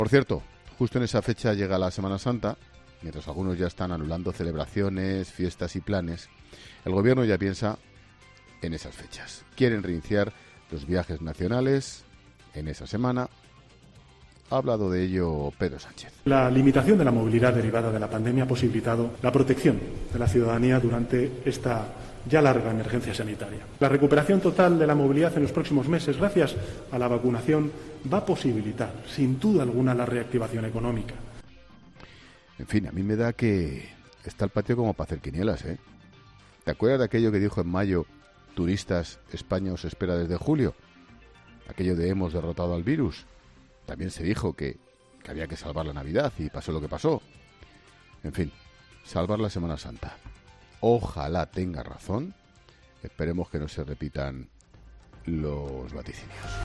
Por cierto, justo en esa fecha llega la Semana Santa, mientras algunos ya están anulando celebraciones, fiestas y planes. El gobierno ya piensa en esas fechas. Quieren reiniciar los viajes nacionales en esa semana. Ha hablado de ello Pedro Sánchez. La limitación de la movilidad derivada de la pandemia ha posibilitado la protección de la ciudadanía durante esta ya larga emergencia sanitaria. La recuperación total de la movilidad en los próximos meses, gracias a la vacunación, va a posibilitar, sin duda alguna, la reactivación económica. En fin, a mí me da que está el patio como para hacer quinielas, ¿eh? ¿Te acuerdas de aquello que dijo en mayo, turistas, España os espera desde julio? Aquello de hemos derrotado al virus. También se dijo que había que salvar la Navidad y pasó lo que pasó. En fin, salvar la Semana Santa. Ojalá tenga razón. Esperemos que no se repitan los vaticinios.